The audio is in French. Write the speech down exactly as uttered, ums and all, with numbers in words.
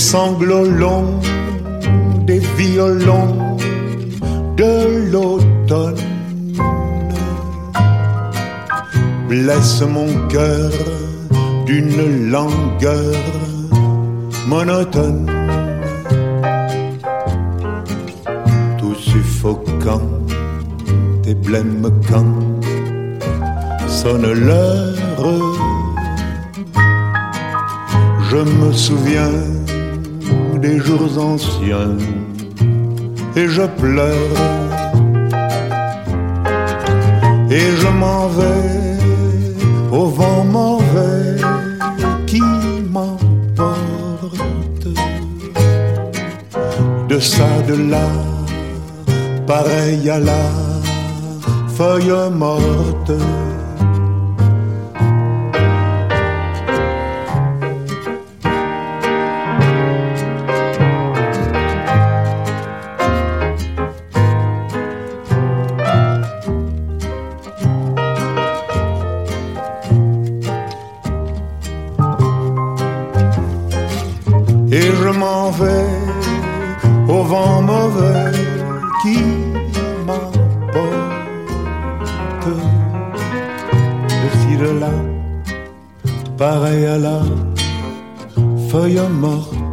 sanglots longs des violons de l'automne blessent mon cœur d'une langueur monotone. Tout suffocant et blême quand sonne l'heure. Je me souviens des jours anciens et je pleure. Et je m'en vais au vent mauvais qui m'emporte de ça, de là, pareil à la feuille morte. Et je m'en vais au vent mauvais qui m'emporte de ci, de là, pareil à la feuille morte.